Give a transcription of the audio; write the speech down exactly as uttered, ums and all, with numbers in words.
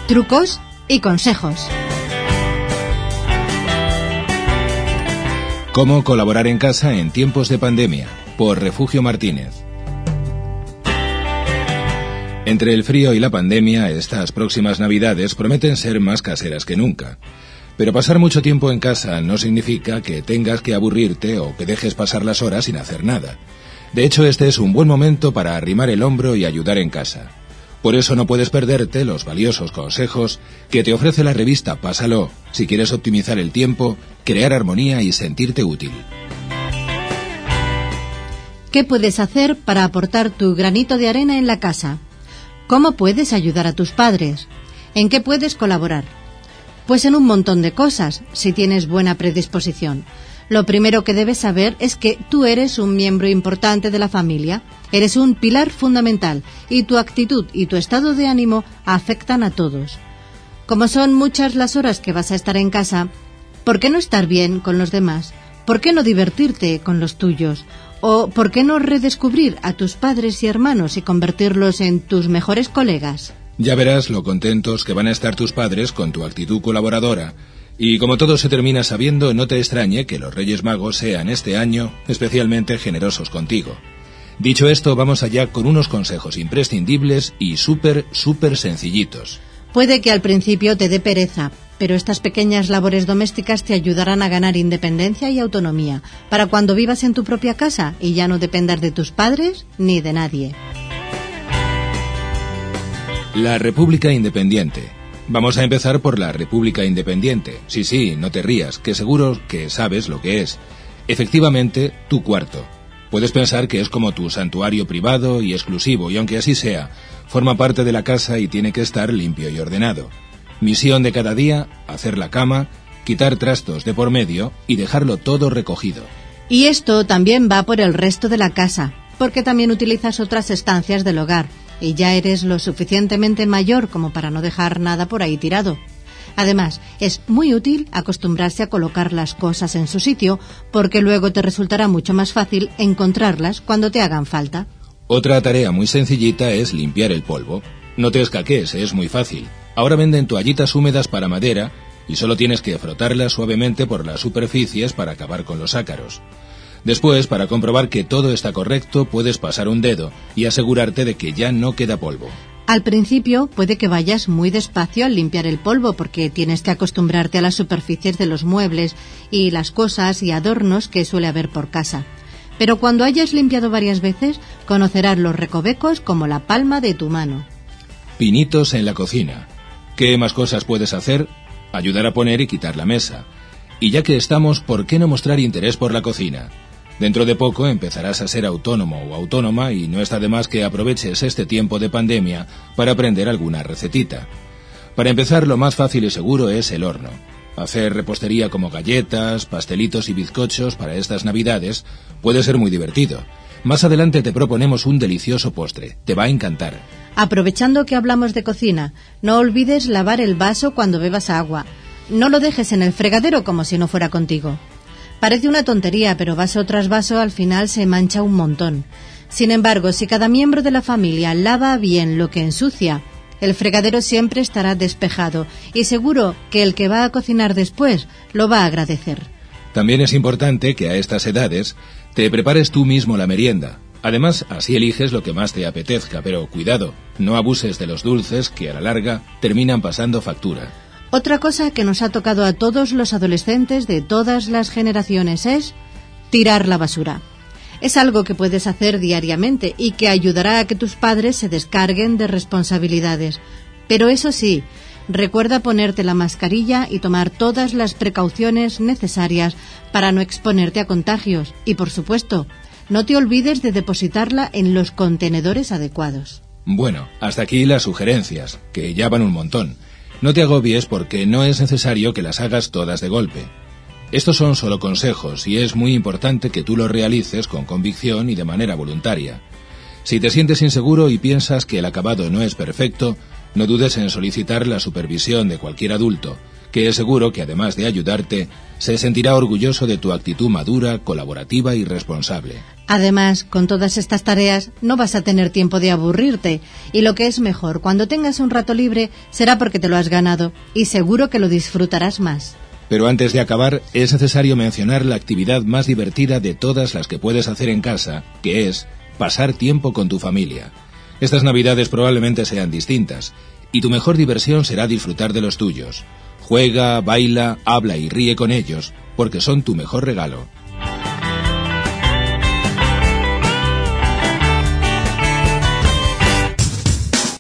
trucos y consejos. Cómo colaborar en casa en tiempos de pandemia, por Refugio Martínez. Entre el frío y la pandemia, estas próximas Navidades prometen ser más caseras que nunca. Pero pasar mucho tiempo en casa no significa que tengas que aburrirte o que dejes pasar las horas sin hacer nada. De hecho, este es un buen momento para arrimar el hombro y ayudar en casa. Por eso no puedes perderte los valiosos consejos que te ofrece la revista Pásalo, si quieres optimizar el tiempo, crear armonía y sentirte útil. ¿Qué puedes hacer para aportar tu granito de arena en la casa? ¿Cómo puedes ayudar a tus padres? ¿En qué puedes colaborar? Pues en un montón de cosas, si tienes buena predisposición. Lo primero que debes saber es que tú eres un miembro importante de la familia, eres un pilar fundamental y tu actitud y tu estado de ánimo afectan a todos. Como son muchas las horas que vas a estar en casa, ¿por qué no estar bien con los demás? ¿Por qué no divertirte con los tuyos? ¿O por qué no redescubrir a tus padres y hermanos y convertirlos en tus mejores colegas? Ya verás lo contentos que van a estar tus padres con tu actitud colaboradora. Y como todo se termina sabiendo, no te extrañe que los Reyes Magos sean este año especialmente generosos contigo. Dicho esto, vamos allá con unos consejos imprescindibles y súper, súper sencillitos. Puede que al principio te dé pereza, pero estas pequeñas labores domésticas te ayudarán a ganar independencia y autonomía para cuando vivas en tu propia casa y ya no dependas de tus padres ni de nadie. La República Independiente. Vamos a empezar por la República Independiente. Sí, sí, no te rías, que seguro que sabes lo que es. Efectivamente, tu cuarto. Puedes pensar que es como tu santuario privado y exclusivo, y aunque así sea, forma parte de la casa y tiene que estar limpio y ordenado. Misión de cada día, hacer la cama, quitar trastos de por medio y dejarlo todo recogido. Y esto también va por el resto de la casa, porque también utilizas otras estancias del hogar. Y ya eres lo suficientemente mayor como para no dejar nada por ahí tirado. Además, es muy útil acostumbrarse a colocar las cosas en su sitio, porque luego te resultará mucho más fácil encontrarlas cuando te hagan falta. Otra tarea muy sencillita es limpiar el polvo. No te escaques, es muy fácil. Ahora venden toallitas húmedas para madera y solo tienes que frotarlas suavemente por las superficies para acabar con los ácaros. Después, para comprobar que todo está correcto, puedes pasar un dedo y asegurarte de que ya no queda polvo. Al principio puede que vayas muy despacio al limpiar el polvo porque tienes que acostumbrarte a las superficies de los muebles y las cosas y adornos que suele haber por casa. Pero cuando hayas limpiado varias veces, conocerás los recovecos como la palma de tu mano. Pinitos en la cocina. ¿Qué más cosas puedes hacer? Ayudar a poner y quitar la mesa. Y ya que estamos, ¿por qué no mostrar interés por la cocina? Dentro de poco empezarás a ser autónomo o autónoma y no está de más que aproveches este tiempo de pandemia para aprender alguna recetita. Para empezar, lo más fácil y seguro es el horno. Hacer repostería como galletas, pastelitos y bizcochos para estas Navidades puede ser muy divertido. Más adelante te proponemos un delicioso postre. Te va a encantar. Aprovechando que hablamos de cocina, no olvides lavar el vaso cuando bebas agua. No lo dejes en el fregadero como si no fuera contigo. Parece una tontería, pero vaso tras vaso al final se mancha un montón. Sin embargo, si cada miembro de la familia lava bien lo que ensucia, el fregadero siempre estará despejado y seguro que el que va a cocinar después lo va a agradecer. También es importante que a estas edades te prepares tú mismo la merienda. Además, así eliges lo que más te apetezca, pero cuidado, no abuses de los dulces que a la larga terminan pasando factura. Otra cosa que nos ha tocado a todos los adolescentes de todas las generaciones es tirar la basura. Es algo que puedes hacer diariamente y que ayudará a que tus padres se descarguen de responsabilidades. Pero eso sí, recuerda ponerte la mascarilla y tomar todas las precauciones necesarias para no exponerte a contagios. Y, por supuesto, no te olvides de depositarla en los contenedores adecuados. Bueno, hasta aquí las sugerencias, que ya van un montón. No te agobies porque no es necesario que las hagas todas de golpe. Estos son solo consejos y es muy importante que tú los realices con convicción y de manera voluntaria. Si te sientes inseguro y piensas que el acabado no es perfecto, no dudes en solicitar la supervisión de cualquier adulto, que es seguro que además de ayudarte, se sentirá orgulloso de tu actitud madura, colaborativa y responsable. Además, con todas estas tareas no vas a tener tiempo de aburrirte, y lo que es mejor, cuando tengas un rato libre será porque te lo has ganado, y seguro que lo disfrutarás más. Pero antes de acabar, es necesario mencionar la actividad más divertida de todas las que puedes hacer en casa, que es pasar tiempo con tu familia. Estas Navidades probablemente sean distintas, y tu mejor diversión será disfrutar de los tuyos. Juega, baila, habla y ríe con ellos, porque son tu mejor regalo.